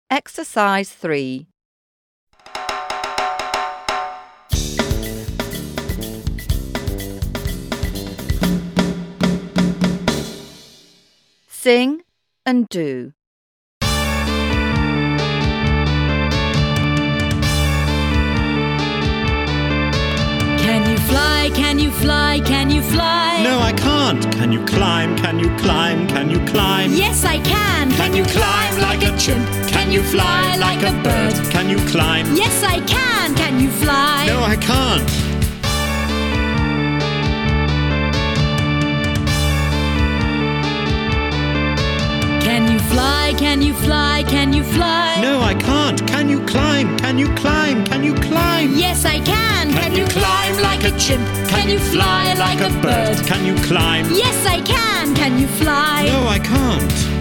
Exercise 3. Sing and do. Can you fly, can you fly, can you fly? No, I can't. Can you climb, can you climb, can you climb? Yes, I can. Can you climb like a chimp? Can you fly like a bird? Can you climb? Yes, I can. Can you fly? No, I can't. Can you fly, can you fly, can you fly? No, I can't. Can you climb? Can you climb? Can you climb? Yes, I can. Can you climb like a chimp? Can you fly like a bird? Can you climb? Yes, I can. Can you fly? No, I can't.